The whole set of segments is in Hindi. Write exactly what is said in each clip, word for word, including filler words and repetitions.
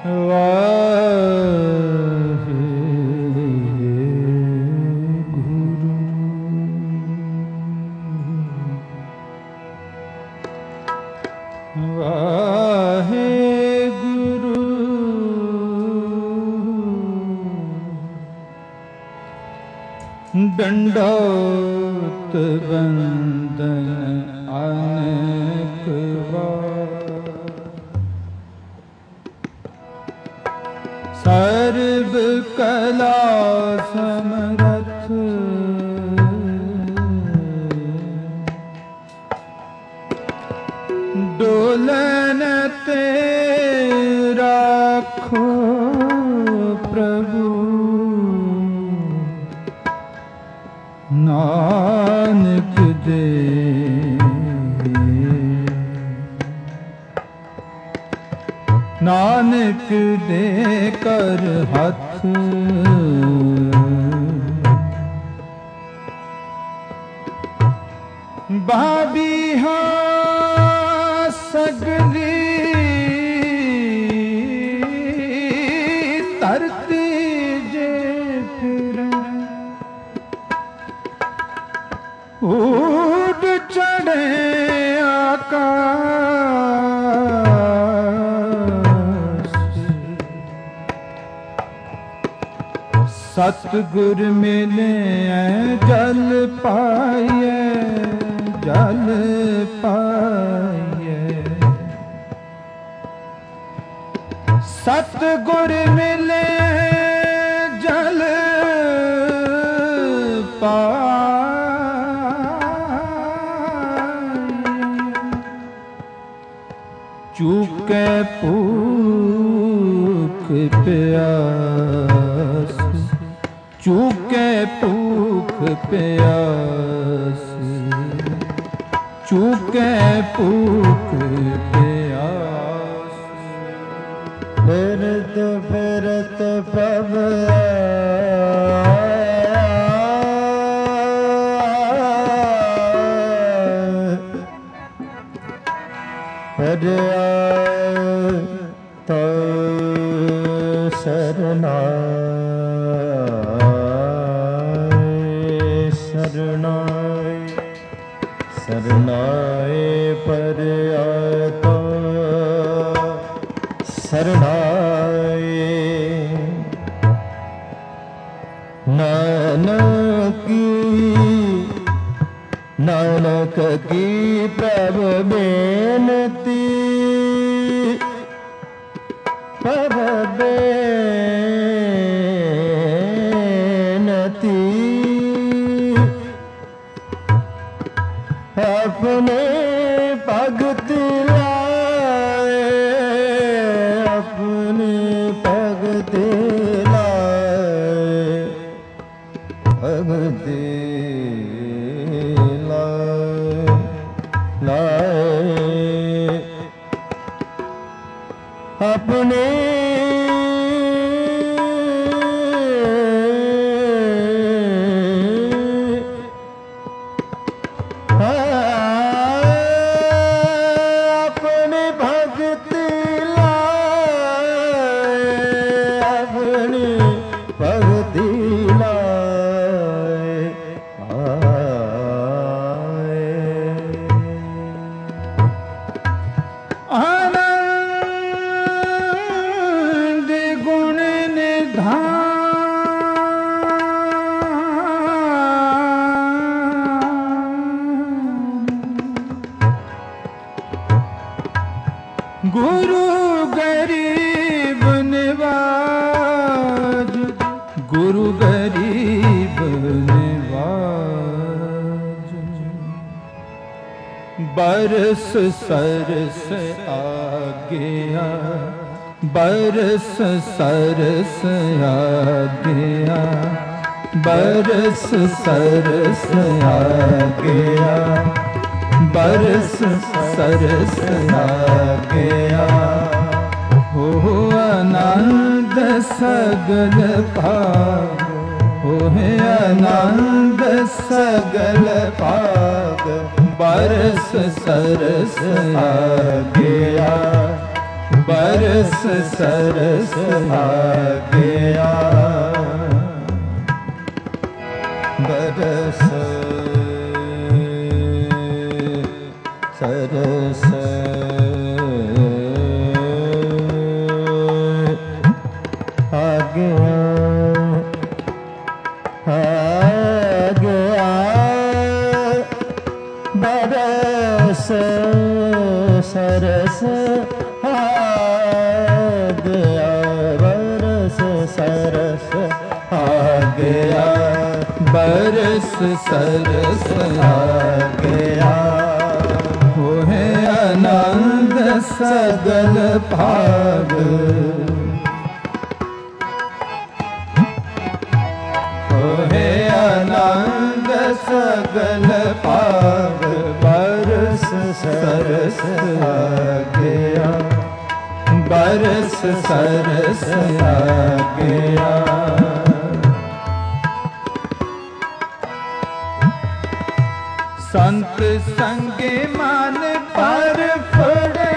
दंडोत वंदन अनेक बार, सर्व कला समरथ डोलन ते राखो प्रभु, नानक दे नानक दे कर हथ, बाबिहा सगली धरती जे फिर ऊट चढ़े आकाश, सतगुर मिले जल पाइए जल पाइए, सतगुर मिले जल पाइए, चूके भूख प्यास, चूके भूख प्यास, चूके भूख प्यास, फिरत फिरत पव हर तो शरणाय शरणाय शरणाय पर आतो शरणाय, नानक की नानक की प्रभु बेनती, प्रभु बेनती, अपने भगत लाए, अपने भगत लाए, भगत अपने अपने भगत लाए, अपने भगत लाए आनंद गुण निधान, गुरु गरीब निवाज, गुरु गरीब निवाज, बरस सरस आगया, बरस सरस आगया, बरस सरस आगया, बरस सरस आगया, हो आनंद सगल भाग, हो आनंद सगल भाग, बरस सरस आगया, बरस सरस आ गया, बरस सरस आ गया, आ गया बरस सरस आ गया, बरस सरस आ गया, बरस सरस आ गया। वो है आनंद सगल भाग, वो है आनंद सगल भाग, बरस सरस आ गया, बरस सरस आ गया। संत संगे मान पर फड़े,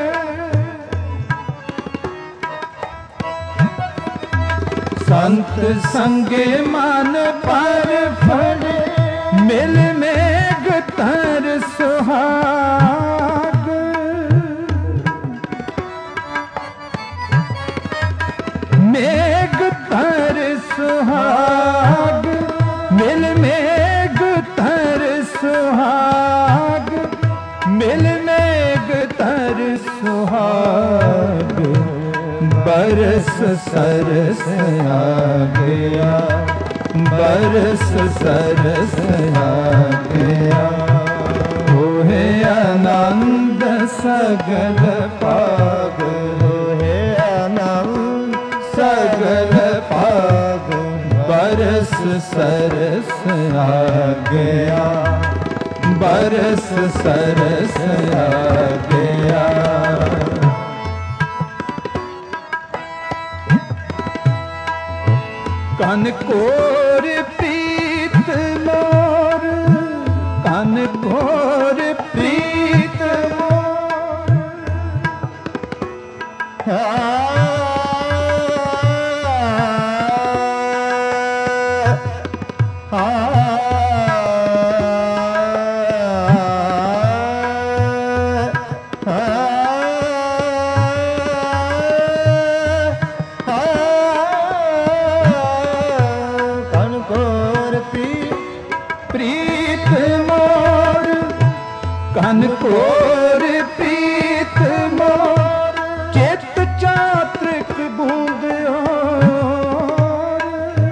संत संगे मान पर फड़े, मिल मेघ तर सुहाग, मेघ तर सुहाग, मिल मेघ तर सुहाग, मिल मेघ तर सुहाग, बरस सरस आ गया, बरस सरस आ गया। वो है आनंद सगल भाग, वो है आनंद सगल भाग, बरस सरस आ गया, बरस सरस आ गया। कन कोर प्रीत मोर, कन कोर प्रीत मोर, कन कोर प्रीत मोर, चित चात्रिक बूंद और,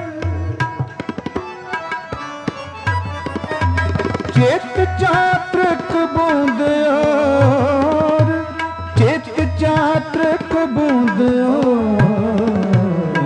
चित चात्रिक बूंद और, चित चात्रिक बूंद और,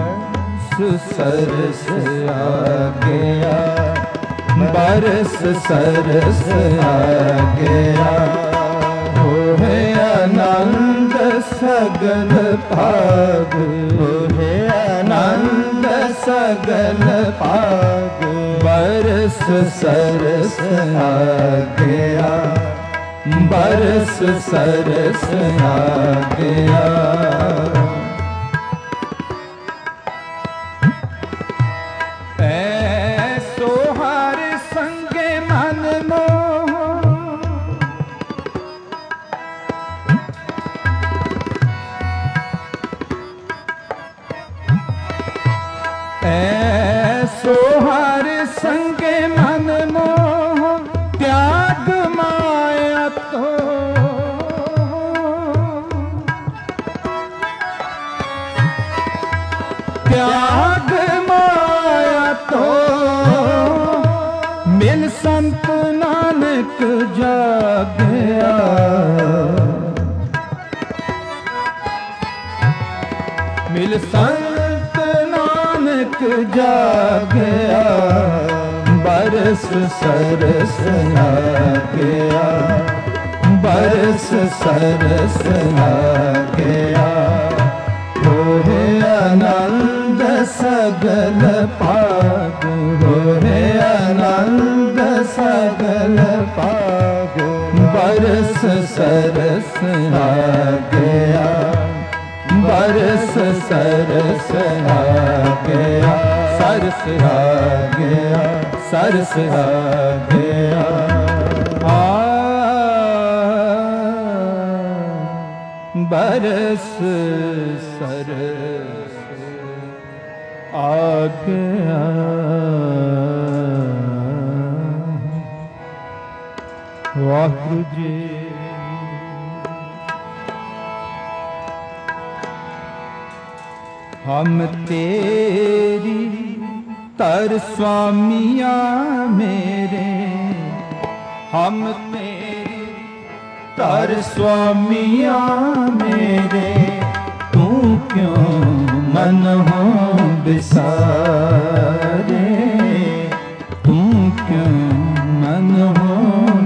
सरस आ गया, बरस सरस आ गया। वो है आनंद सगल भाग, वो है आनंद सगल भाग, बरस सरस आ गया, बरस सरस आ गया। ऐसो हर संगे मन मोह, त्याग माया तो, त्याग माया तो, मिल संत नानक जागया, मिल संत नानक जागया, बरस सरस आ गया, बरस सरस आ गया। हो है आनंद सगल भाग, हो है आनंद सगल भाग, बर बरस सरस आ गया, बरस सरस आ गया, सरस आ गया, सरस आ गया। आ बरस सरस आ गया। वाहिगुरु जी। हम तेरी तर स्वामिया मेरे, हम तेरी तर स्वामिया मेरे, तू क्यों मन हो बिसारे, तू क्यों मन हो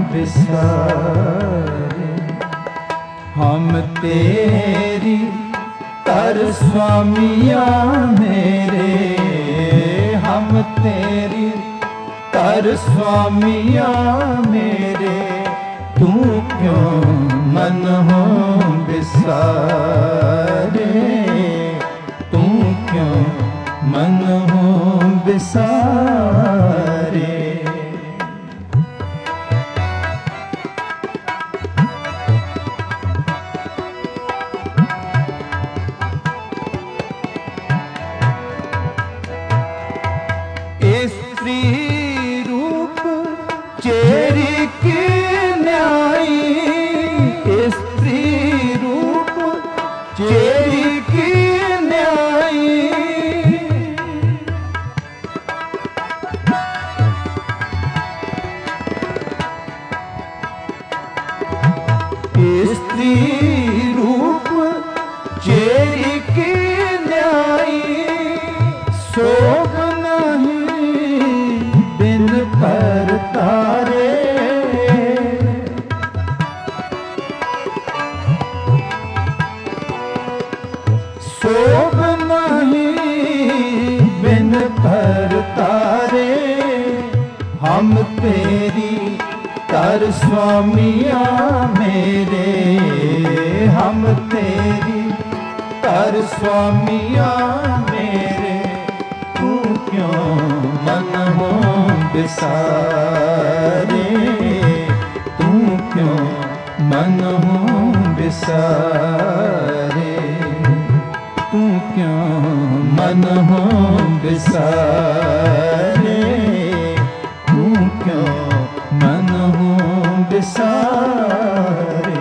बिसारे। हम तेरी तर स्वामिया मेरे, हम तेरी तर स्वामिया मेरे, तू क्यों मन हो बिसारे, तू क्यों मन हो बिसारे। हम तेरी तर स्वामिया मेरे, हम तेरी तर स्वामिया मेरे, तू क्यों मन हो बिसारे, तू क्यों मन हो बिसारे, तू क्यों मन हो बिसारे, क्यों मन हो बिसारे।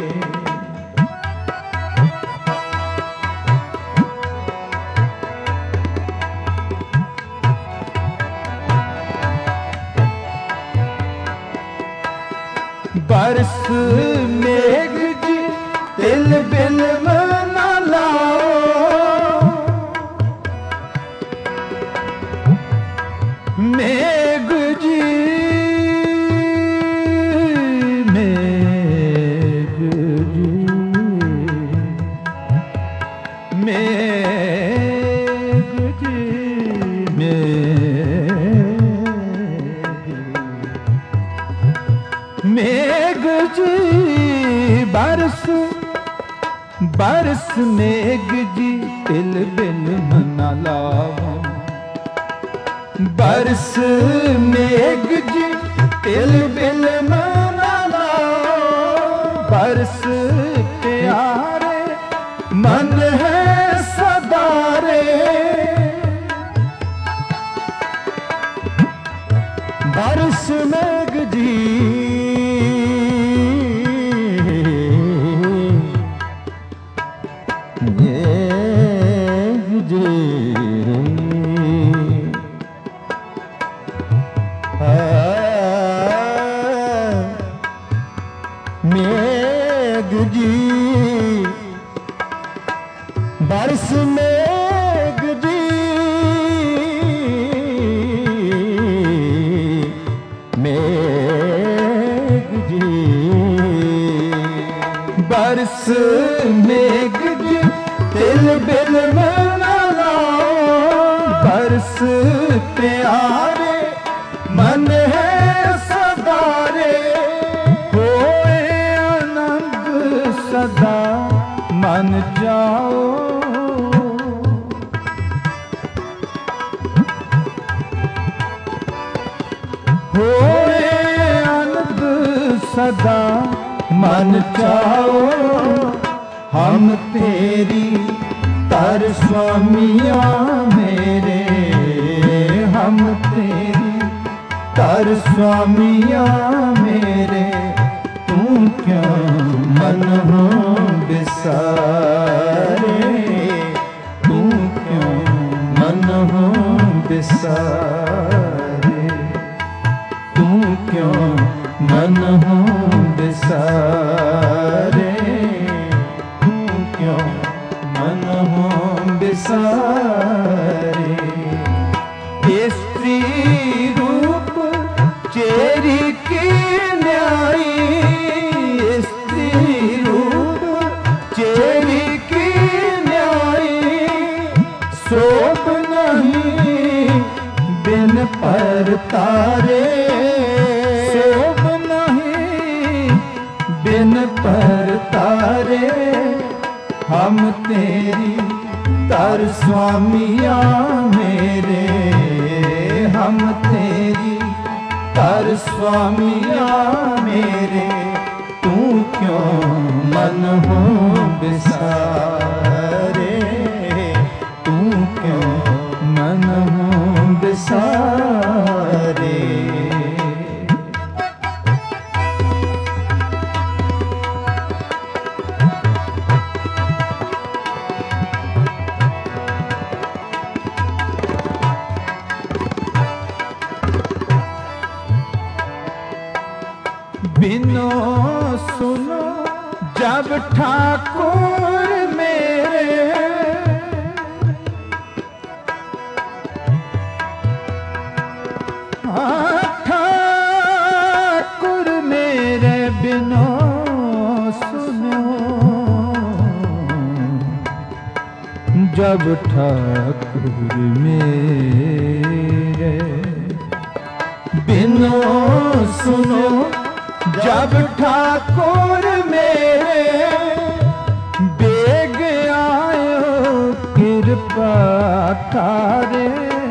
बरस मेघ जी तिल बिल मना लाओ, मेघ जी मेघ जी मेघ जी मेघ जी बरस बरस मेघ जी तिल बिल मना लाओ, बरस मेघ जी तिल बिल मना लाओ, बरस प्यारे मन है सदारे, बरस मेघ जी मेघ जी मेघ जी बरस मेघ जी मेघ जी बरस मेघ जी तिल बिल मना लाओ, बरस प्यारे मन है सदारे, होए जाओ। होए आनंद सदा मन चाओ। हम तेरी तर स्वामिया मेरे, हम तेरी तर स्वामिया मेरे। तू क्यों मन हो बिसारे, तू क्यों मन हो बिसारे, तू क्यों मन हो बिसारे, तू क्यों मन हो बिसारे। स्त्री रूप चेरी की न्याई, स्त्री रूप चेरी की न्याई। शोभ नहीं बिन पर तारे, शोभ नहीं बिन पर तारे। हम तेरी तर स्वामिया मेरे, हम तेरी तर स्वामिया मेरे। तू क्यों मन हो बिसारे, तू क्यों मन हो बिसारे। बिनो सुनो जब ठाकुर मेरे, हाँ ठाकुर मेरे बिनो सुनो। जब ठाकुर मेरे बिनो सुनो, जब ठाकुर मेरे। बेग आयो कृपा तारे,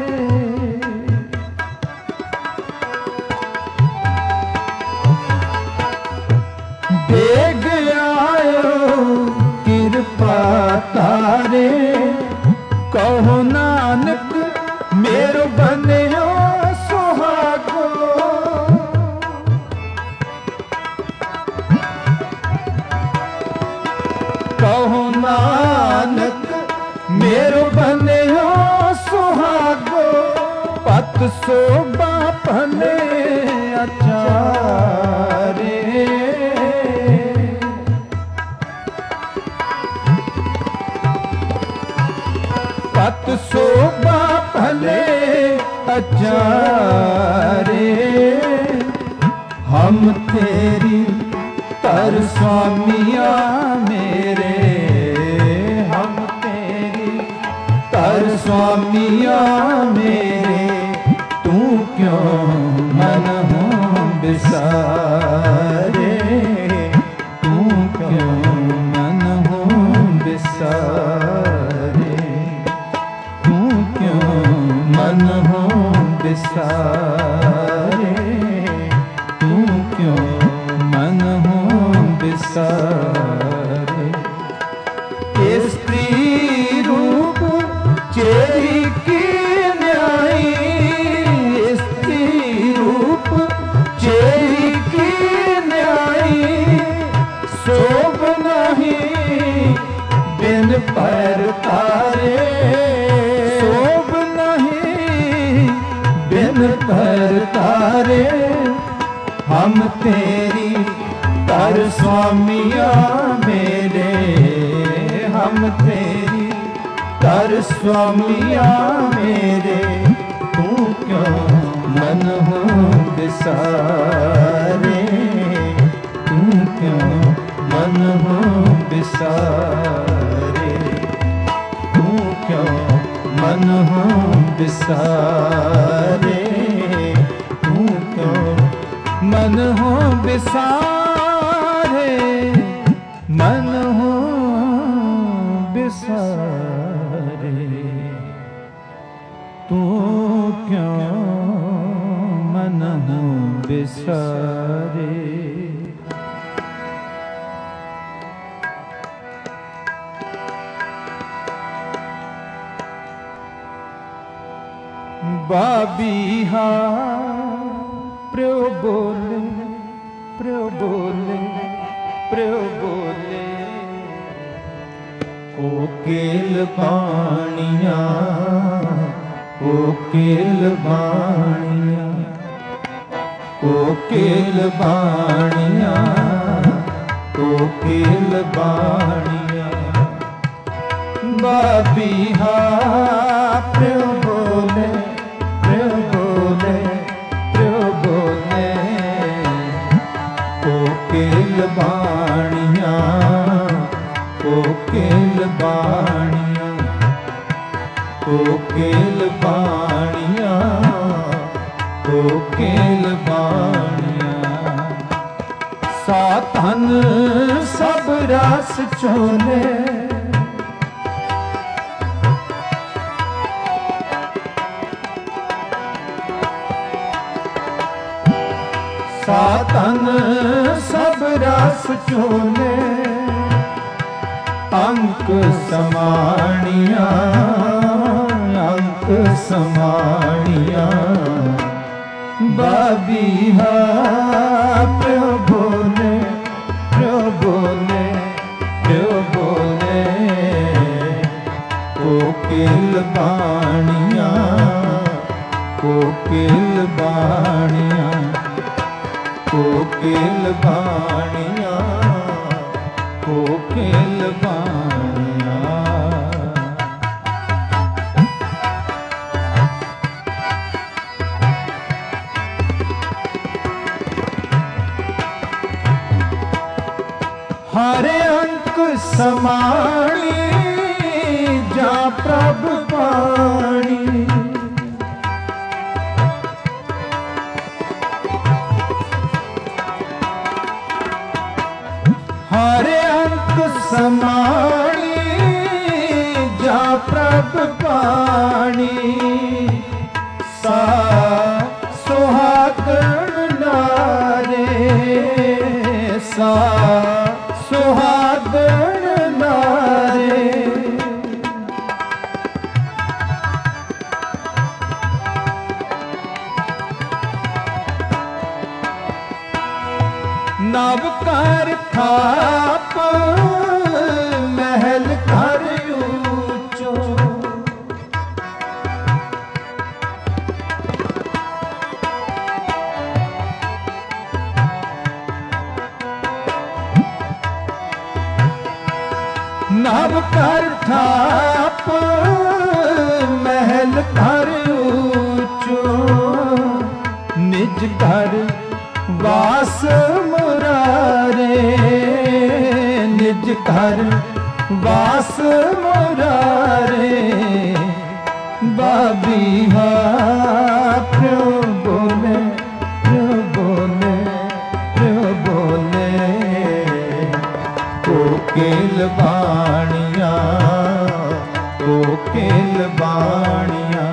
बेग आयो कृपा तारे। कहो नानक मेरो बनियो सुहागो, कहो नानक मेरो बनियो सुहागो। पत शोभा भले अचारे, पत शोभा भले अचारे। हम तेरी तर स्वामिया मेरे, हम तेरी तर स्वामिया मेरे। तू क्यों मन हो बिसारे, तू क्यों मन हो बिसारे, तू क्यों मन हो बिसारे, तू क्यों मन हो बिसारे। स्त्री रूप चेरी की न्याई, स्त्री रूप चेरी की न्याई। शोभ नहीं बिन पर तारे, शोभ नहीं बिन पर तारे। हम तेरी तर स्वामिया मेरे, हम तेरी तर स्वामिया मेरे। तू क्यों मन हो बिसारे, तू क्यों मन हो बिसारे, तू क्यों मन हो बिसारे, तू क्यों मन हो बिसारे, मन हो क्यों मन बिसारे। बाबीहा प्रो बोले प्रो बोले प्रो बोले कोकिल बाणिया कोकिल बाणिया कोकिल बाणिया कोकिल बाणिया बाबीहा प्रो बोले प्रो बोले प्रो बोले कोकिल बाणिया कोकिल बाणिया कोकिल बाणिया कोकिल बाणिया साधन सब रस चोले साधन सब रस चोले अंक समाणिया अंक समाणिया बाबीहा प्रो बोले प्रो बोले प्रो बोले कोकिल बाणिया कोकिल बाणिया कोकिल बाणिया कोकिल बाणिया हरे अंक समाणी जा प्रभु पाणी हरे अंक समाणी जा प्रभु पाणी सा सुहागण नारे सा सुहागण नारे नव कर थाप महल कर ऊंचो नव कर थाप महल कर ऊंचो निज घर वास मुरारे निज घर वास मुरारे बाबीहा प्रो बोले प्रो बोले प्रो बोले कोकिल बाणिया कोकिल बाणिया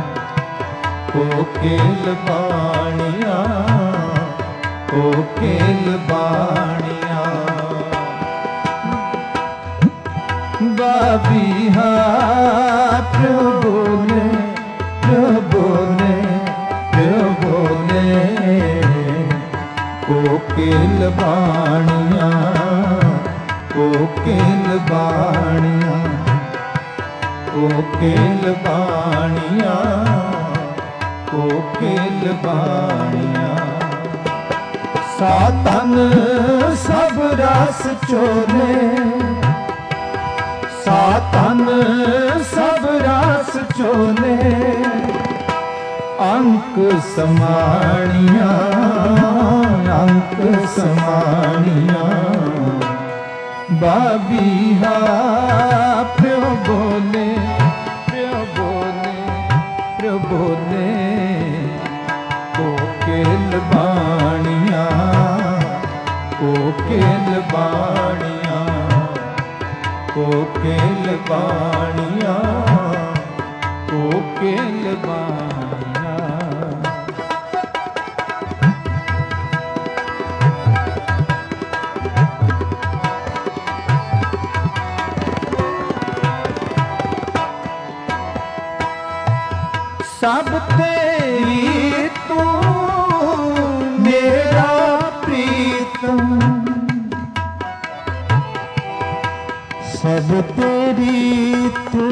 कोकिल बाणिया कोकिल बाणिया बाबीहा प्रो बोले प्रो बोले प्रो बोले कोकिल बाणिया कोकिल बाणिया कोकिल बाणिया कोकिल बाणिया साधन सब रस चोले साधन सब रस चोले अंक समाणिया अंक समाणिया बाबीहा प्रो बोले प्रो बोले प्रो बोले कोकिल बाणिया कोकिल बाणिया कोकिल बाणिया कोकिल बाणिया तेरी तू मेरा प्रीतम, सब तेरी तू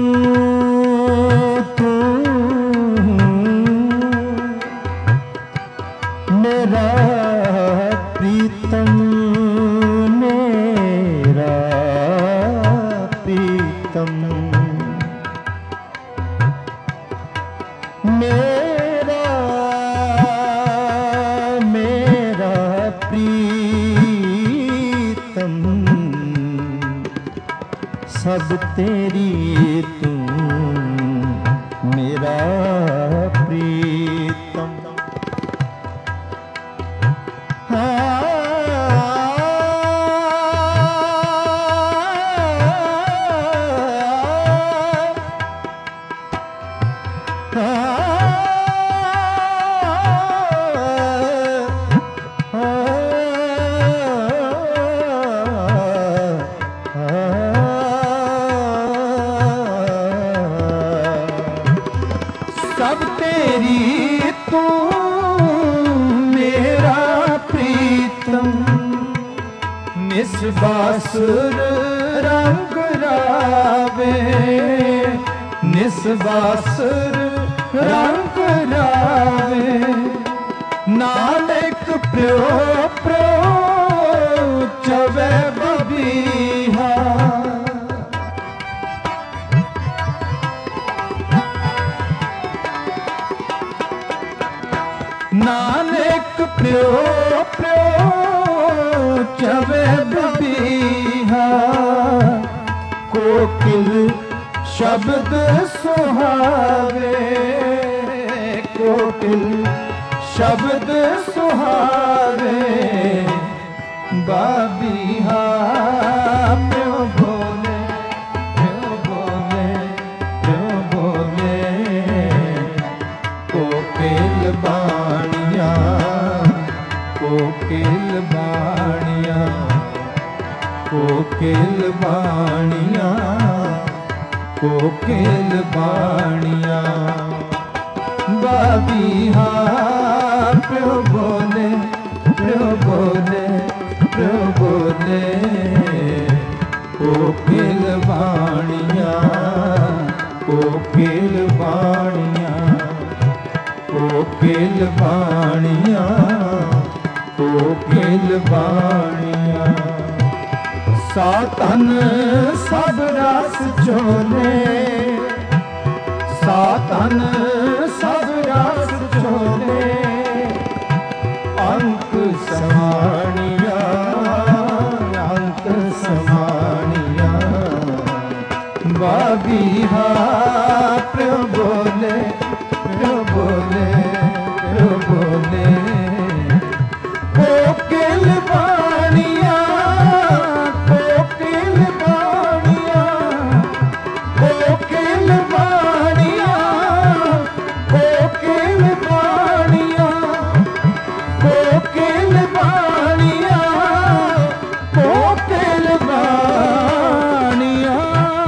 तू मेरा प्रीतम, मेरा प्रीतम, मेरा मेरा प्रीतम, सब तेरी तू मेरा प्रीतम। सब तेरी तू मेरा प्रीतम, निस्बासुर रंग रावे, निस्बासुर रंग रावे, नानक प्यो प्यो चवे बबीहा। नानक प्यो प्यो चवे बबीहा, कोकिल शब्द सुहावे, कोकिल शब्द सुहावे, बबीहा प्यो बोले प्यो बोले प्यो बोले, कोकिल बाणिया कोकिल बाणिया कोकिल बाणिया कोकिल बाणिया, बबीहा प्यो बोले प्यो बोले प्यो बोले, कोकिल बाणिया कोकिल बाणिया कोकिल बाणिया कोकिल बाणिया। सातन सब रस चोले, सातन सब रस चोले, अंक समानिया अंक समानिया, बबीहा प्यो बोले प्यो बोले प्यो बोले, कोकिल बाणिया कोकिल बाणिया कोकिल बाणिया कोकिल बाणिया कोकिल बाणिया कोकिल बाणिया।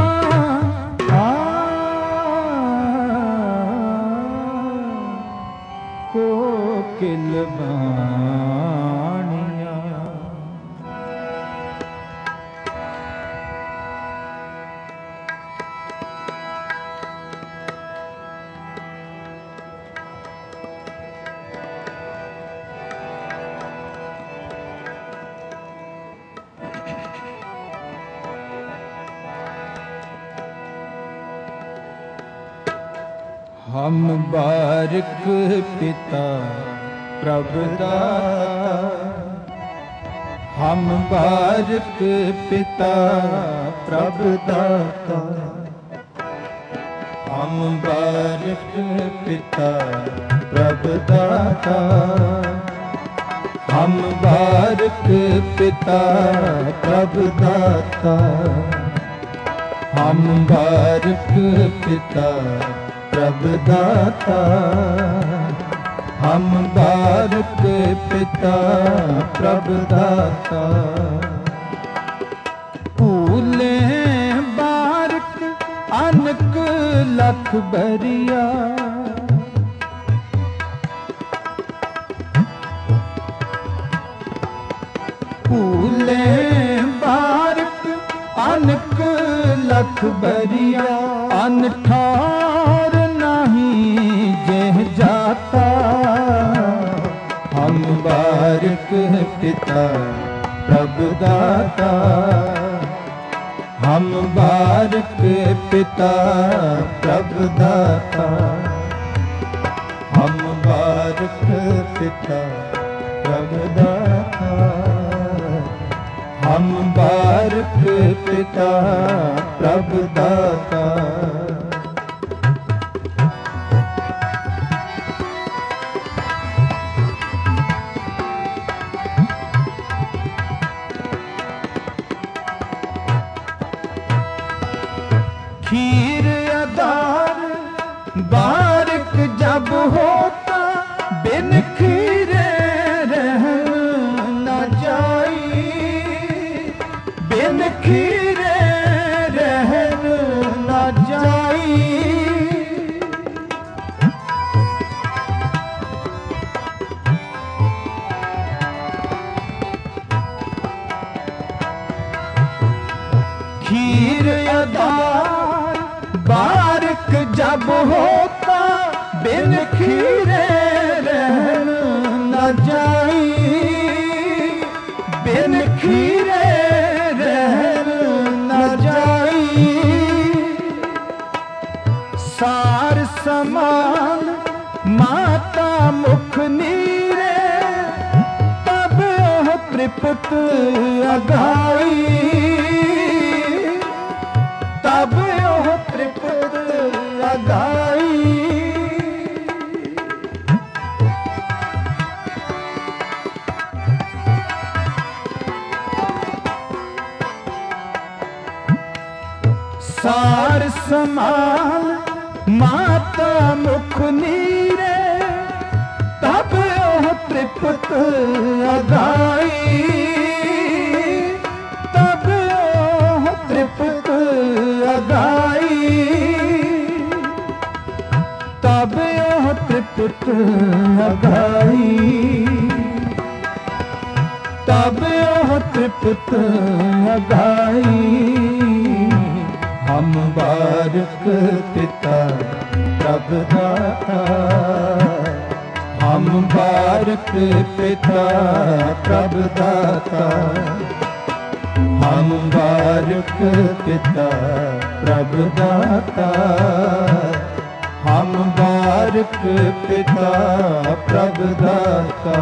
कोकिल बाणिया, हम बारिक पिता प्रभुदाता, हम बारिक पिता प्रभुदाता, हम बारिक पिता प्रभुदाता, हम बारिक पिता प्रभुदाता, हम बारिक पिता प्रभुदाता, हम बारिक पिता प्रभुदाता। फूले बारिक अनक लख बरिया, लख बरिया अन ठार नहीं जेह जाता। हम बारिक पिता प्रभु दाता, हम बारिक पिता प्रभु दाता, हम बारिक पिता प्रभु दाता, हम बारिक पिता प्रभु दाता। खीर अदार बारिक जब होता, बिन खीरे रह न जाई, बिन खीरे रह न जाई। खीर अदार बारिक जब होता, बिन खीरे रहन न जाई, बिन खीरे रहन न जाई। सार समान माता मुख नीरे, तब ओह त्रिपत अगाई, तब ओह त्रिपत अगाई। सार समान माता मुख नीरे, तब ओह त्रिपत अगाई, तब ओह त्रिपत अगाई, तब ओह त्रिपत अगाई, तब ओह त्रिपत अगाई। हम बारिक पिता प्रभु दाता, हम बारिक पिता प्रभु दाता, हम बारिक पिता प्रभु दाता, हम बारिक पिता प्रभु दाता।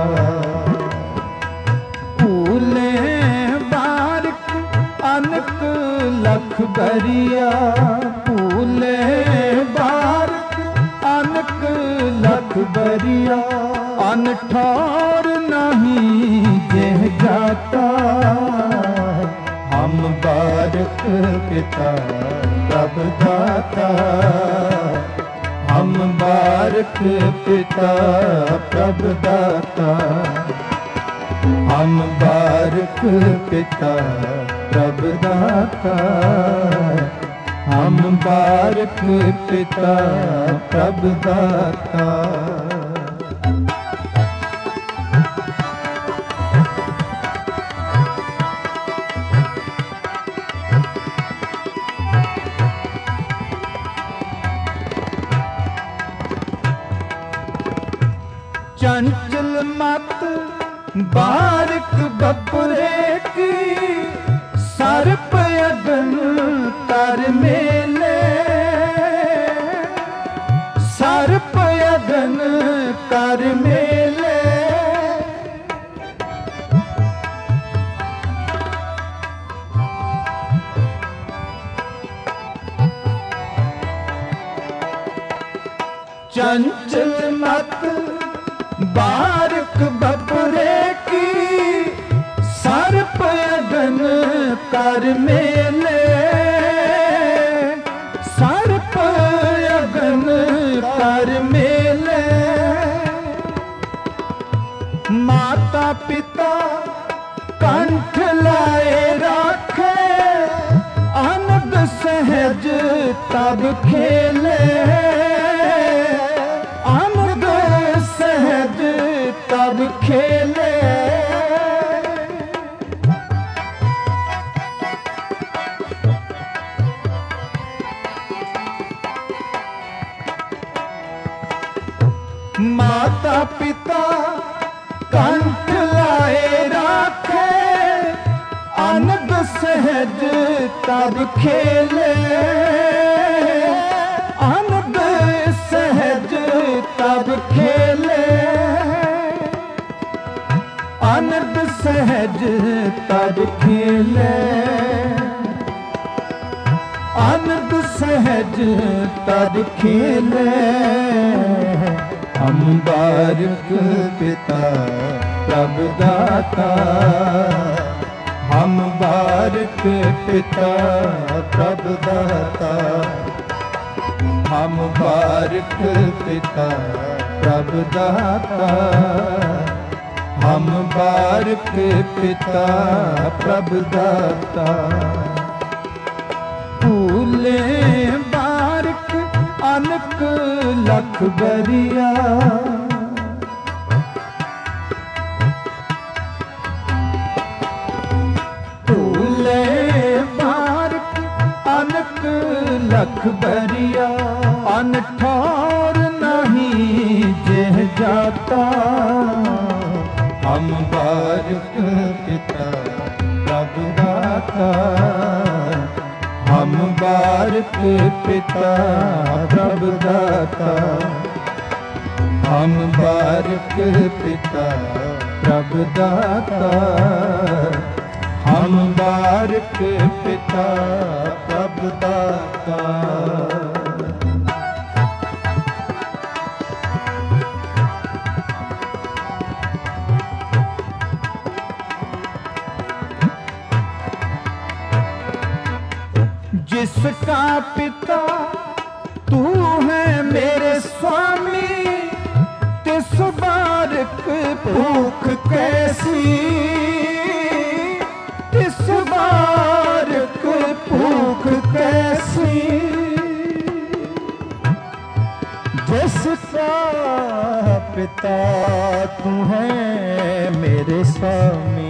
फूले बारिक अनक लख बरिया, फूले बारिक अनक लख बरिया, अन ठार नहीं जेह जाता। हम बारिक पिता प्रभु दाता, हम बारिक पिता प्रभु दाता, हम बारिक पिता प्रभु दाता, हम बारिक पिता प्रभु दाता। चंचल मत बारिक बपुरे की, सर्प अगन कर मेले, सर्प अगन कर मेले। चंचल मत बारिक बपुरे की, सर्प अगन कर मेले, सर्प अगन कर मेले। माता पिता कंठ लाए राखे, अनग सहज तब खेले, अनग सहज तब खेले। माता पिता कंठ लाए राखे, आनंद सहज तब खेले, आनंद सहज तब खेले, आनंद सहज तब खेले, आनंद सहज तब खेले। हम बारिक पिता प्रभु दाता, हम बारिक पिता प्रभु दाता, हम बारिक पिता प्रभु दाता, हम बारिक पिता प्रभु दाता। फूले बारिक अनक लख बरिया, फूले बारिक अनक लख बरिया, अनठौर नहीं जेह जाता। हम बारिक पिता प्रभु दाता, हम बारिक पिता प्रभु दाता, हम बारिक पिता प्रभु दाता, हम बारिक पिता प्रभु दाता। जिसका पिता तू है मेरे स्वामी, तिस बारिक भूख कैसी, तिस बारिक भूख कैसी। जिसका पिता तू है मेरे स्वामी,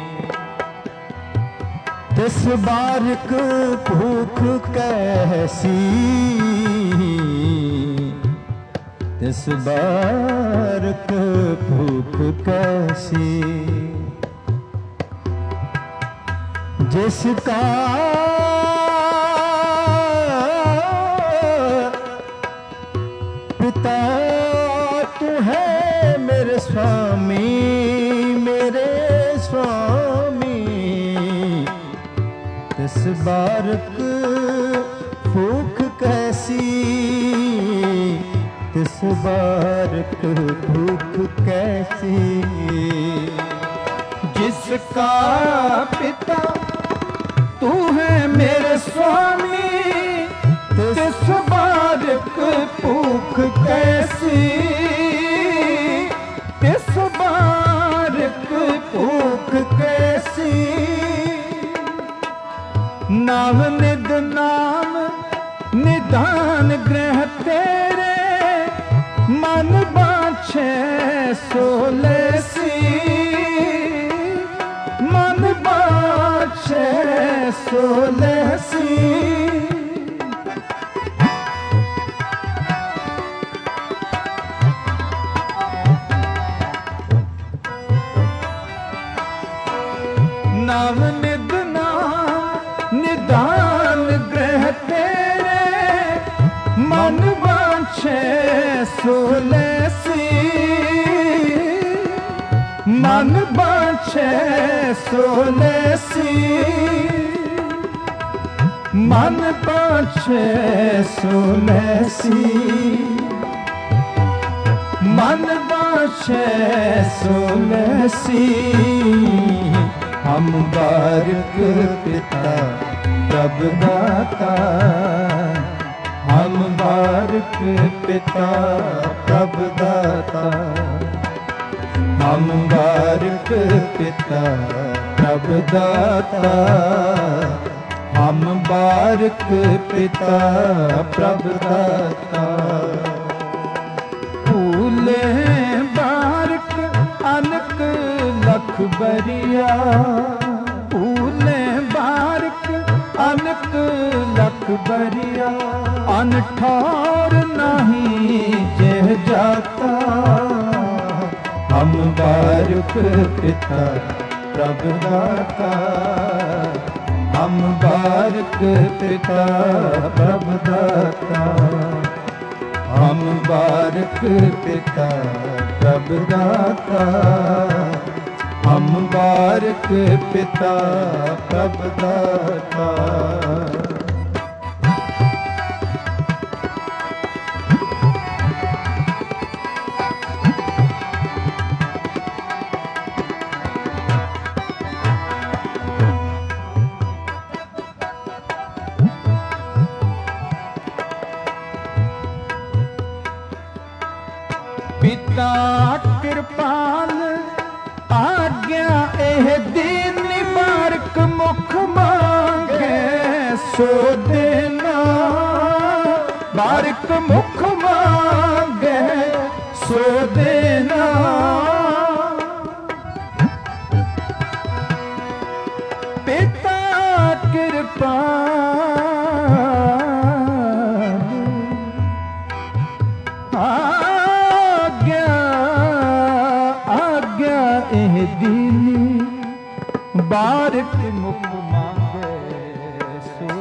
तिस बारिक भूख कैसी, तिस बारिक भूख कैसी। जिसका पिता तू है मेरे स्वामी, मेरे स्वामी, तिस बारिक भूख कैसी, तिस बारिक भूख कैसी। जिसका पिता तू है मेरे स्वामी, तिस बारिक भूख कैसी, तिस बारिक भूख कैसी। नाम निद नाम निदान ग्रह तेरे, मन बाछे सोलेसी, मन बाछे सोलेसी। नाम निद नाम निदान ग्रह तेरे, मन बाछे सोलेसी, मन बाछे सोलेसी, मन बाछे सोलेसी, मन बाछे सोलेसी। हम बारिक पिता प्रभु दाता, हम बारिक पिता प्रभु दाता, हम बारिक पिता प्रभु दाता, हम बारिक पिता प्रभु दाता। फूले बारिक अनक लख बरिया, फूले बारिक अनक लख बरिया, अनठौर नहीं जेह जाता। बारिक पिता प्रभु दाता, हम बारिक पिता प्रभु दाता, हम बारिक पिता प्रभु दाता, हम बारिक पिता प्रभु दाता। पिता कृपाल आज्ञा एह दीन बारिक मुख मांगे सो देना, बारिक मुख मांगे सो देना। पिता कृपाल दीनी बारिक मुख मांगे सो।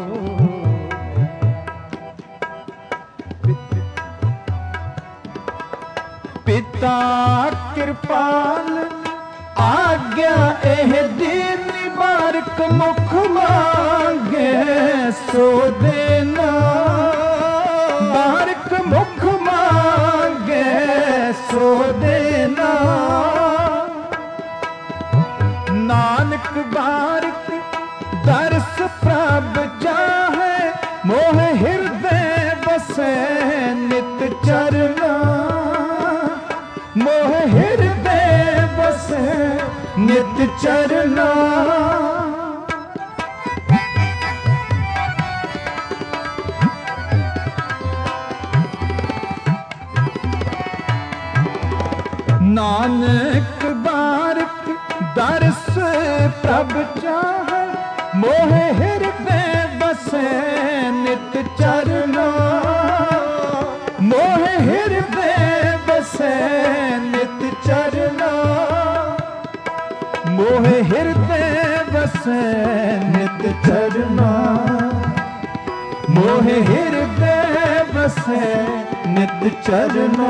पिता कृपाल आज्ञा एह दीनी बारिक मुख मांगे सो देना, बारिक मुख मांगे सो देना। नानक बारिक दर्श प्रभ चाहे, मोह हृदय बसे नित चरना, मोह हृदय बसे नित चरना। नानक बारिक दर्श प्रभ चाहे, मोह हृदय बसे नित चरना, मोह हृदय बसे नित चरना, मोह हृदय बसे नित चरना, मोह हृदय बसे नित चरना।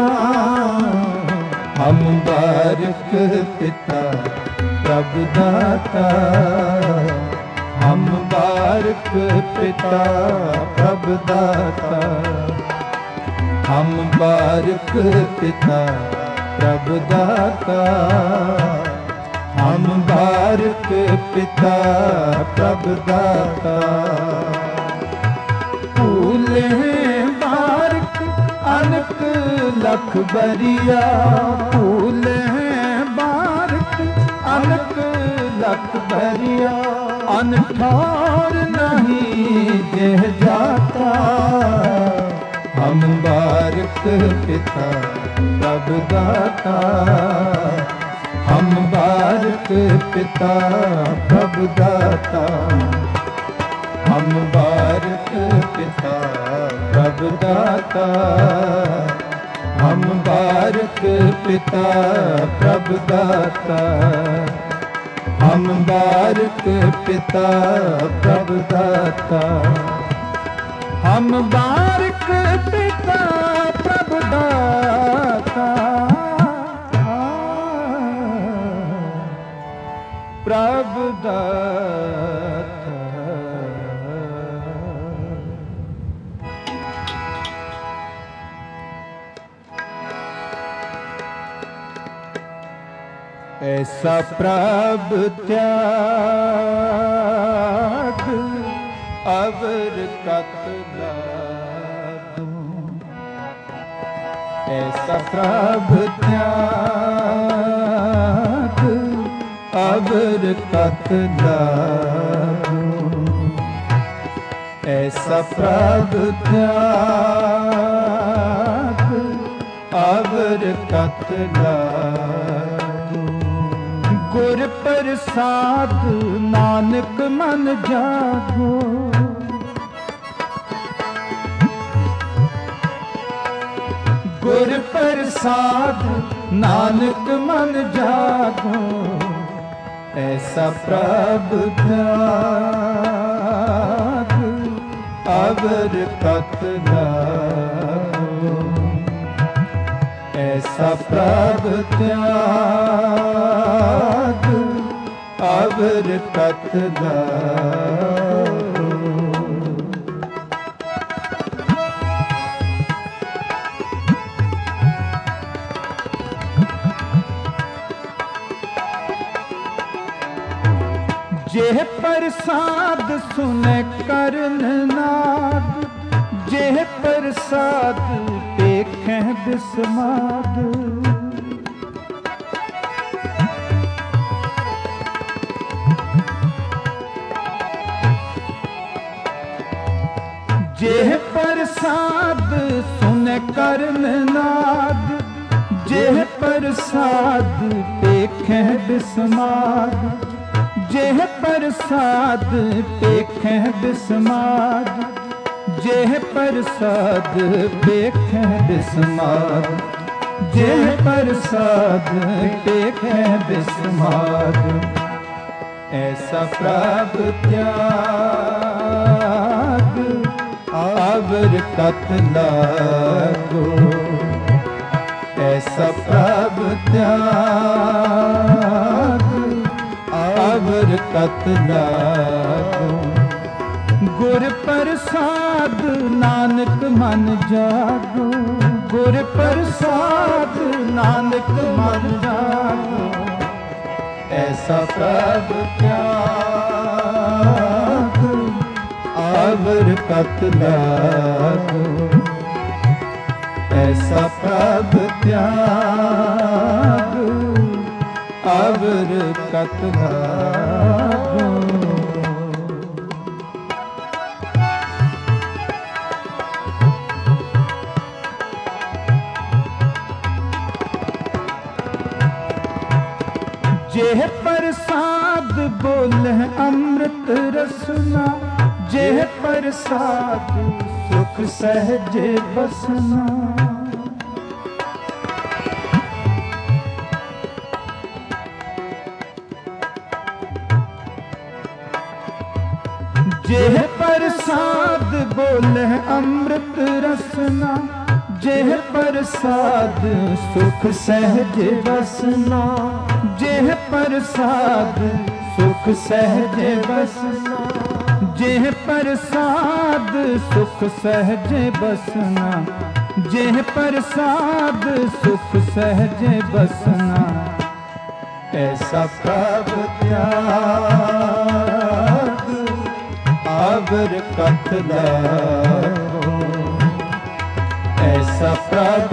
हम बारिक पिता प्रभु दाता, हम बारिक पिता प्रभु दाता, हम बारिक पिता प्रभु दाता, हम बारिक पिता प्रभु दाता। फूले बारिक अनक लख बरिया, फूल हैं बारिक अनक लख बरिया, अनठार नहीं देह जाता। हम बारिक पिता प्रभु दाता, हम बारिक पिता प्रभु दाता, हम बारिक पिता प्रभु दाता, हम बारिक पिता प्रभु दाता, हम बारिक पिता प्रभु दाता, हम बारिक पिता प्रभु दाता, प्रभु दाता। ऐसा प्रभु त्याग अवर कत लागूं, ऐसा प्रभु त्याग अवर कत लागूं, ऐसा प्रभु त्याग अवर कत लागूं। गुर प्रसाद नानक मन जागो, गुर प्रसाद नानक मन जागो ऐसा प्रभ त्याग अवर कत लागो ऐसा प्रभ त्याग अवर कत लागो। जेह प्रसाद सुने करन नाद जेह प्रसाद देखें बिस्माद जेह प्रसाद सुने करन नाद जेह प्रसाद देखें बिस्माद जेह प्रसाद पेखें बिस्माद जेह प्रसाद पेखें बिस्माद जेह प्रसाद पेखें बिस्माद ऐसा प्रभ त्याग अवर कत लागो ऐसा प्रभ त्याग अवर कत लागो। गुर प्रसाद नानक मन जागो गुर प्रसाद नानक मन जागो ऐसा प्रभ त्याग अवर कत लागो ऐसा प्रभ त्याग अवर कत लागो। जेह प्रसाद बोले अमृत रसना जेह प्रसाद सुख सहज बसना जेह प्रसाद बोले अमृत रसना जेह प्रसाद सुख सहज बसना जेह प्रसाद सुख सहज बसना जेह प्रसाद सुख सहज बसना जेह प्रसाद सुख सहज बसना ऐसा प्रभ त्याग अवर कत लागो ऐसा प्रभ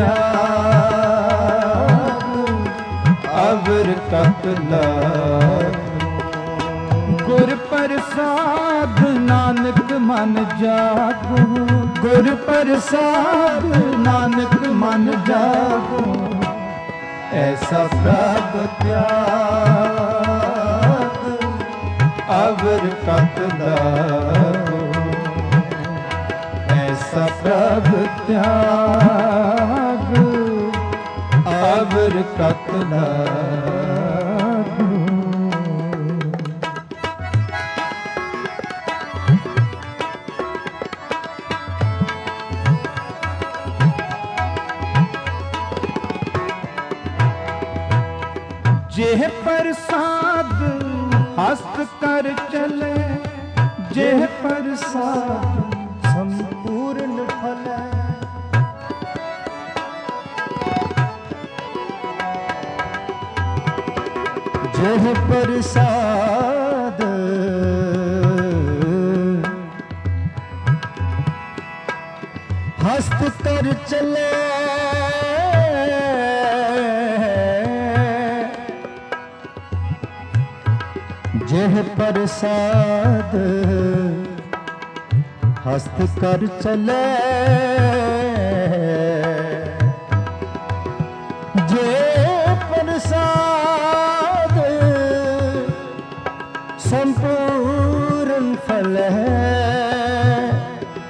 त्याग अवर कत लागो। गुर प्रसाद नानक मन जागो गुर प्रसाद नानक मन जागो ऐसा प्रभ त्याग अवर कत लागो ऐसा प्रभ त्याग अवर कत लागो। जेह प्रसाद हस्त कर चले जेह प्रसाद संपूर्ण फलै जेह प्रसाद हस्त कर चले जेह प्रसाद हस्त कर चले जे प्रसाद संपूर्ण फल है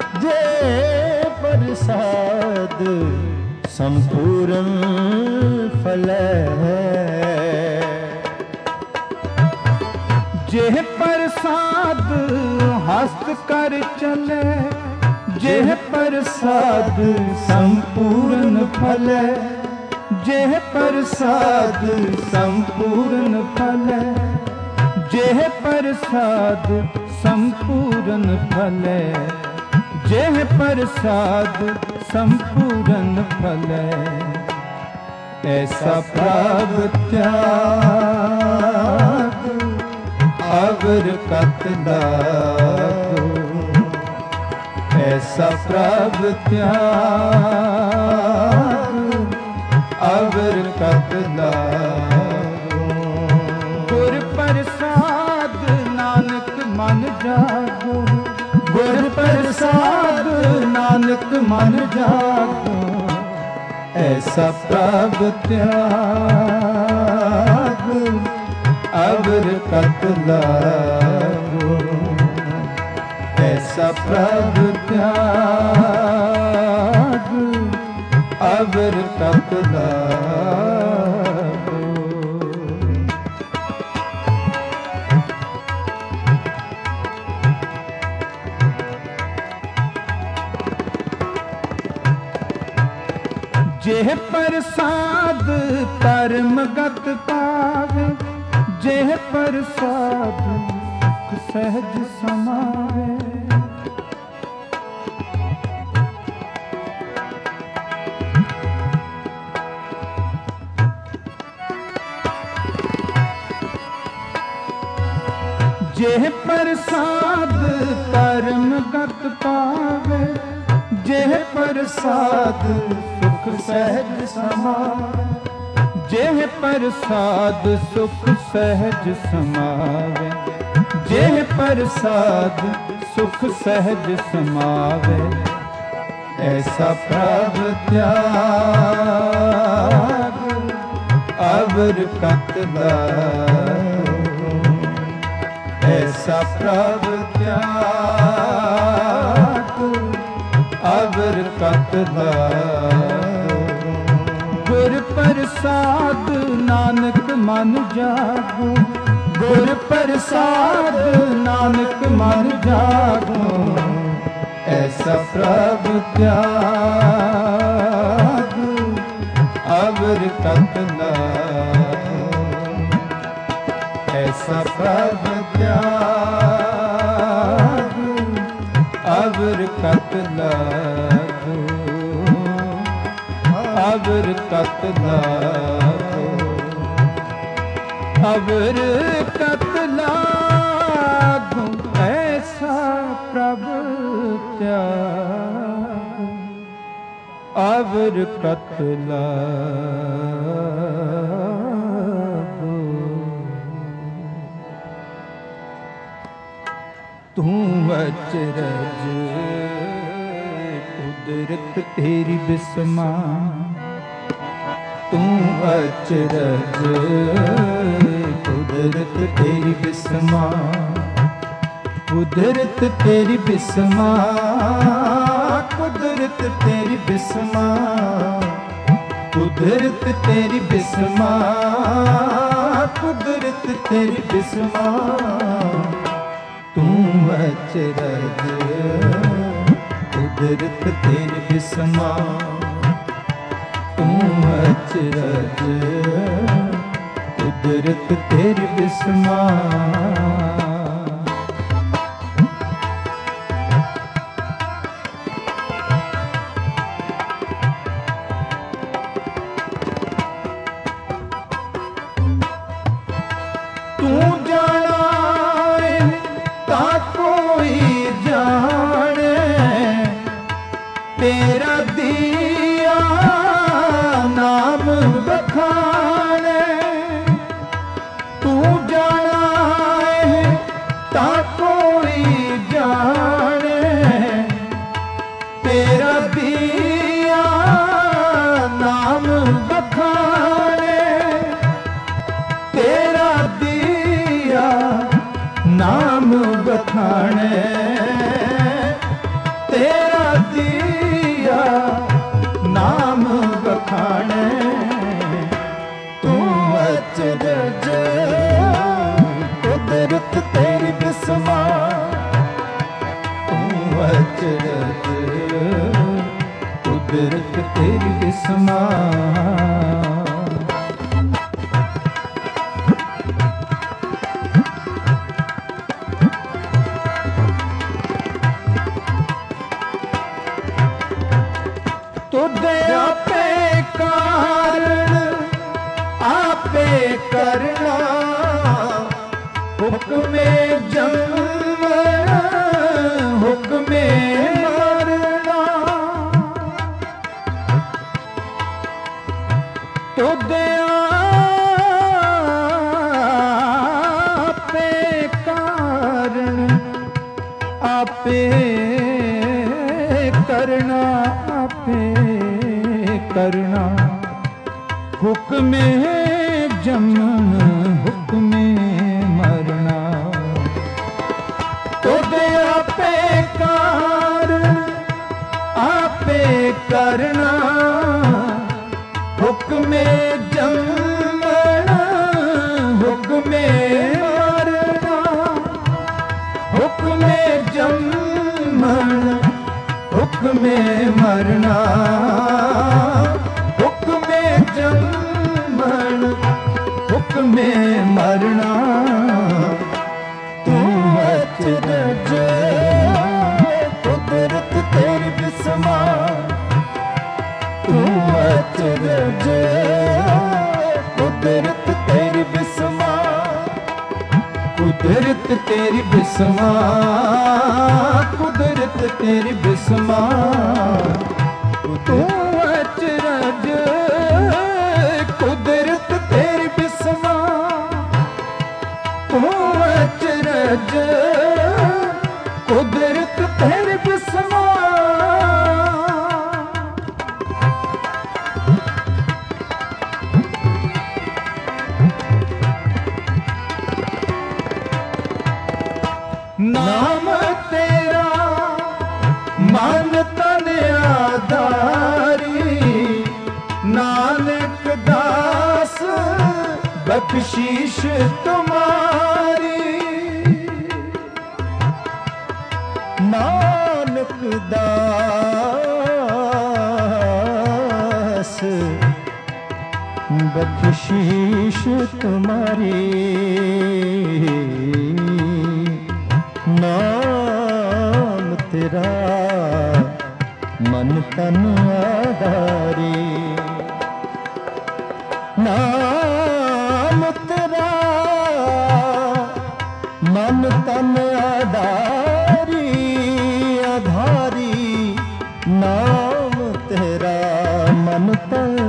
जे प्रसाद संपूर्ण फलै। जेह प्रसाद हस्त कर चले, जेह प्रसाद संपूर्ण फलै। जेह प्रसाद संपूर्ण फलै, जेह प्रसाद संपूर्ण फलै। जेह प्रसाद संपूर्ण फलै, ऐसा प्रभ त्याग अवर कत लागो। ऐसा प्रभ त्याग अवर कत लागो। गुर प्रसाद नानक मन जागो, गुर प्रसाद नानक मन जागो। ऐसा प्रभ त्याग अवर कत लागो। ऐसा प्रभ त्याग अवर कत लागो। जेह प्रसाद परमगत पावे, जेह प्रसाद सुख सहज समावे। जेह प्रसाद परमगत पावे, जेह प्रसाद सुख सहज समावे। जेह प्रसाद सुख सहज समावे, जेह प्रसाद सुख सहज समावे। ऐसा प्रभ त्याग अवर कत लागो। ऐसा प्रभ त्याग अवर कत लागो। गुर प्रसाद नानक मन जागो, गुर प्रसाद नानक मन जागो। ऐसा प्रभ त्याग अवर कत लागो। ऐसा प्रभ त्याग अवर कत लागो। अवर कत लागो, अवर कत लागो। ऐसा प्रभ त्याग अवर कत लागो। तू अचरज कुदरत तेरी बिस्मा, तू अचरज कुदरत तेरी बिस्मा। कुदरत तेरी बिस्मा, कुदरत तेरी बिस्मा। कुदरत तेरी बिस्मा, कुदरत तेरी बिस्मा। तू अचरज कुदरत तेरी बिस्मा, तू अचरज कुदरत तेरी बिस्मा। तू जाना ता कोई जाने, तेरा दिया नाम बखाने। तू जाना है ਅਚਰਜ ਕੁਦਰਤ ਤੇਰੀ ਬਿਸਮਾ ਤੂੰ ਅਚਰਜ ਕੁਦਰਤ ਤੇਰੀ ਬਿਸਮਾ ਆਪੇ ਕਾਰਨ ਆਪੇ ਕਰਨਾ ਹੁਕਮੇ ਜੰਮਣਾ ਹੁਕਮੇ ਮਰਨਾ ਤੁਧ ਆਪੇ ਕਾਰਨ ਆਪੇ ਕਰਨਾ ਕਰਨਾ ਹੁਕਮੇ ਜੰਮਣ ਹੁਕਮੇ ਮਰਨਾ ਤੁਧ ਆਪੇ ਕਾਰਨ ਆਪੇ ਕਰਨਾ ਹੁਕਮੇ ਜੰਮਣ ਹੁਕਮੇ ਮਰਨਾ ਹੁਕਮੇ ਜੰਮਣ ਹੁਕਮੇ ਮਰਨਾ ਹੁਕਮੇ ਜੰਮਣ ਹੁਕਮੇ ਮਰਨਾ ਤੂੰ ਅਚਰਜ ਕੁਦਰਤ ਤੇਰੀ ਬਿਸਮਾ ਤੂੰ ਅਚਰਜ ਕੁਦਰਤ ਤੇਰੀ ਬਿਸਮਾ ਕੁਦਰਤ ਤੇਰੀ ਬਿਸਮਾ ਕੁਦਰਤ ਤੇਰੀ ਬਿਸਮਾ ਤੂੰ ਅਚਰਜ ਕੁਦਰਤ ਤੇਰੀ ਬਿਸਮਾ ਤੂੰ ਅਚਰਜ ਕੁਦਰਤ ਤੇਰੀ ਬਿਸਮਾ ਨਾਮ ਤੇਰਾ ਮਨ ਤਨ ਆਧਾਰੀ ਨਾਨਕ ਦਾਸ ਬਖਸ਼ੀਸ਼ ਤੁਮਾਰੀ ਨਾਨਕ ਦਾਸ ਬਖਸ਼ੀਸ਼ ਤੁਮਾਰੀ ਨਾਮ ਤੇਰਾ ਮਨ ਤਨ ਆਧਾਰੀ ਨਾਮ ਤੇਰਾ ਮਨ ਤਨ ਆਧਾਰੀ ਆਧਾਰੀ ਨਾਮ ਤੇਰਾ ਮਨ ਤਨ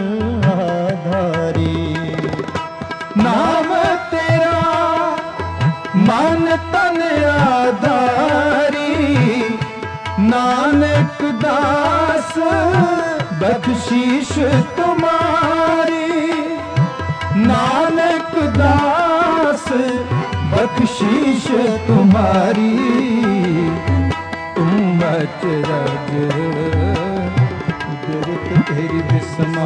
ਆਧਾਰੀ ਨਾਮ ਤੇਰਾ ਮਨ ਤਨ ਆਧਾਰੀ ਨਾਨਕ ਦਾਸ ਬਖਸ਼ੀਸ਼ ਤੁਮਾਰੀ ਨਾਨਕ ਦਾਸ ਬਖਸ਼ੀਸ਼ ਤੁਮਾਰੀ ਤੂੰ ਅਚਰਜ ਕੁਦਰਤ ਤੇਰੀ ਬਿਸਮਾ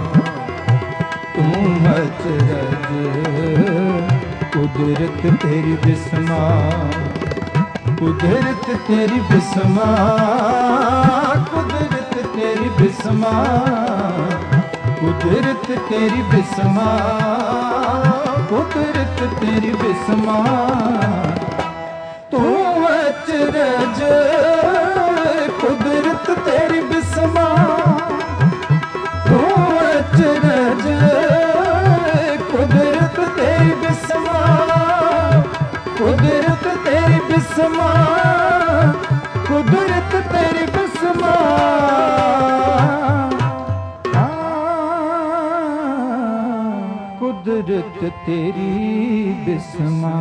ਤੂੰ ਅਚਰਜ ਕੁਦਰਤ ਤੇਰੀ ਬਿਸਮਾ ਕੁਦਰਤ ਤੇਰੀ ਬਿਸਮਾ ਕੁਦਰਤ ਤੇਰੀ ਬਿਸਮਾ ਕੁਦਰਤ ਤੇਰੀ ਬਿਸਮਾ ਕੁਦਰਤ ਤੇਰੀ ਬਿਸਮਾ ਤੂੰ ਅਚਰਜ ਕੁਦਰਤ ਤੇਰੀ ਬਿਸਮਾ ਤੂੰ ਅਚਰਜ ਕੁਦਰਤ ਤੇਰੀ ਬਿਸਮਾ ਕੁਦਰਤ ਤੇਰੀ ਬਿਸਮਾ ਕੁਦਰਤ ਤੇਰੀ ਬਿਸਮਾ ਕੁਦਰਤ ਤੇਰੀ ਬਿਸਮਾ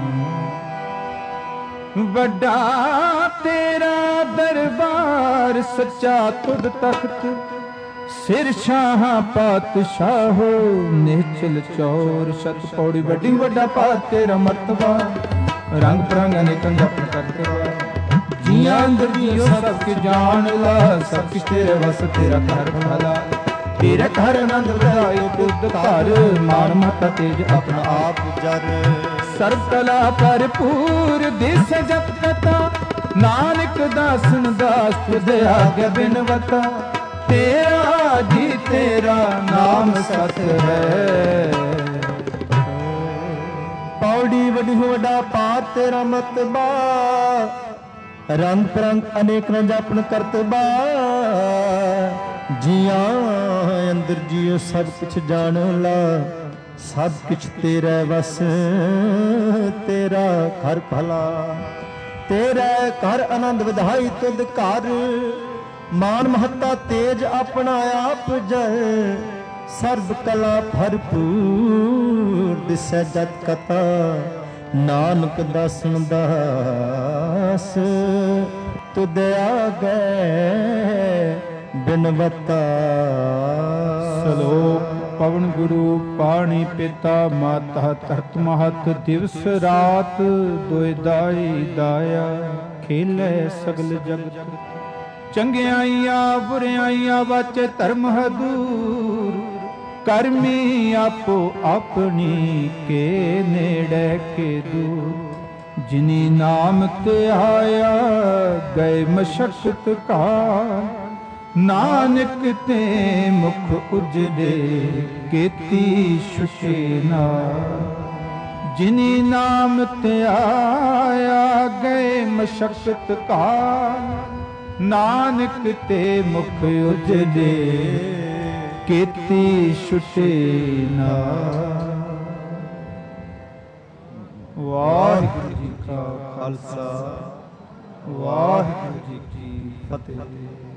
ਵੱਡਾ ਤੇਰਾ ਦਰਬਾਰ ਸੱਚਾ ਤੁਧ ਤਖਤ ਸਿਰ ਸ਼ਾਹ ਪਾਤਸ਼ਾਹੋ ਨਿਹਚਲ ਚੌਰ ਸ਼ਤ ਪੌੜੀ ਵੱਡੀ ਵੱਡਾ ਪਾਤ ਤੇਰਾ ਮਰਤਬਾ ਰੰਗ ਪ੍ਰੰਗ ਅਨੇਕਾਂ ਜਪ ਕਰਦਾ ਜੀਆਂ ਅੰਦਰ ਜੀਓ ਸਭ ਕੇ ਜਾਣ ਲਾ ਸਭ ਕਿਛ ਤੇਰੇ ਵਸ ਤੇਰਾ ਘਰ ਭਲਾ ਤੇਰੇ ਘਰ ਆਨੰਦ ਵਧਾਈ ਤੁਧ ਘਰ, ਮਾਨ ਮਹਤਾ ਤੇਜ ਆਪਣਾ ਆਪ ਜਰ। ਸਰਬ ਕਲਾ ਭਰਪੂਰ ਦਿਸ ਜਪ ਕਥਾ, ਨਾਨਕ ਦਾਸਨ ਦਾਸ ਤੁਧ ਆਗੇ ਬਿਨਵਤਾ। ਤੇਰਾ ਜੀ ਤੇਰਾ ਨਾਮ ਸਤ ਹੈ। ਪੌੜੀ ਵਡੀ ਵੱਡਾ ਪਾਤ ਤੇਰਾ ਮਤਬਾ, ਰੰਗ ਪ੍ਰੰਗ ਅਨੇਕ ਨ ਜਪਨ ਕਰਤਬਾ। ਜੀਆਂ ਅੰਦਰ ਜੀਉ ਸਭ ਕੁਛ ਜਾਣ ਲਾ, ਸਭ ਕੁਛ ਤੇਰਾ ਵਸ ਤੇਰਾ ਘਰ ਭਲਾ। ਤੇਰਾ ਘਰ ਆਨੰਦ ਵਧਾਈ ਤੁਧ ਘਰ, ਮਾਨ ਮਹੱਤਾ ਤੇਜ ਆਪਣਾ ਆਪ ਜੈ। ਸਰਬ ਕਲਾ ਭਰਪੂਰ ਦਿਸੈ ਜਤ ਕਥਾ, ਨਾਨਕ ਦਾਸਨ ਦਾਸ ਤੁਧ ਆਗੇ ਬਿਨਵਤਾ। ਸਲੋਕ ਪਵਨ ਗੁਰੂ ਪਾਣੀ ਪਿਤਾ ਮਾਤਾ ਧਰਤ ਮਹਤ, ਦਿਵਸ ਰਾਤ ਦੁਇ ਦਾਈ ਦਾਇਆ। ਖੇਲੇ ਸਗਲ ਜਗਤ ਚੰਗਿਆਈਆਂ ਬੁਰਿਆਈਆਂ, ਵਾਚੇ ਧਰਮ ਹਦੂਰ। ਕਰਮੀ ਆਪੋ ਆਪਣੀ ਕੇ ਨੇੜੇ ਕੇ ਦੂਰ। ਜਿਨੀ ਨਾਮ ਤੇ ਆਇਆ ਗਏ ਮਸ਼ਕਤ ਕਾਲ, ਨਾਨਕ ਤੇ ਮੁਖ ਉਜੜੇ ਕੀਤੀ ਛੁਟੇ ਨਾਲ। ਜਿਨੀ ਨਾਮ ਤੇ ਆਇਆ ਗਏ ਮਸ਼ਕਤ ਕਾਲ, ਨਾਨਕ ਤੇ ਮੁਖ ਉਜੜੇ ਕੀਤੀ ਛੁਟੇ ਨਾਲ। ਵਾਹਿਗੁਰੂ ਜੀ ਕਾ ਖਾਲਸਾ, ਵਾਹਿਗੁਰੂ ਜੀ ਕੀ ਫਤਿਹ।